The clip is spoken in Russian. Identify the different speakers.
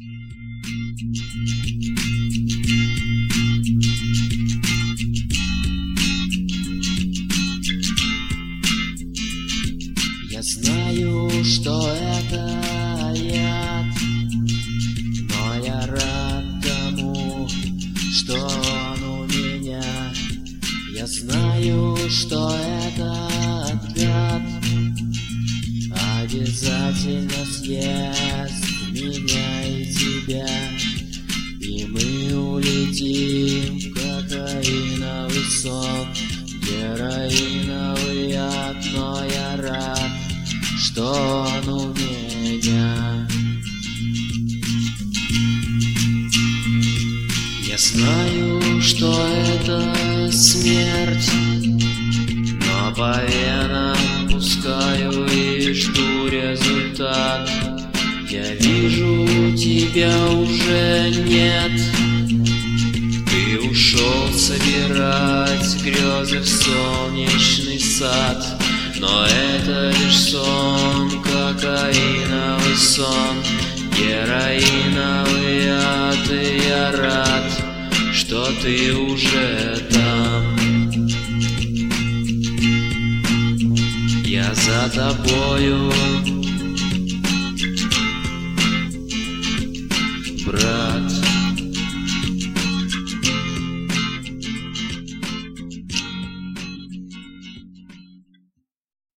Speaker 1: Я знаю, что это яд, но я рад тому, что он у меня. Я знаю, что этот гад обязательно съест меня и тебя, и мы улетим в кокаиновый сон, героиновый ад, но я рад, что он у меня. Я знаю, что это смерть, но по венам пускаю и жду результат. Я вижу, тебя уже нет. Ты ушел собирать грезы в солнечный сад, но это лишь сон, кокаиновый сон, героиновый ад, и я рад, что ты уже там. Я за тобою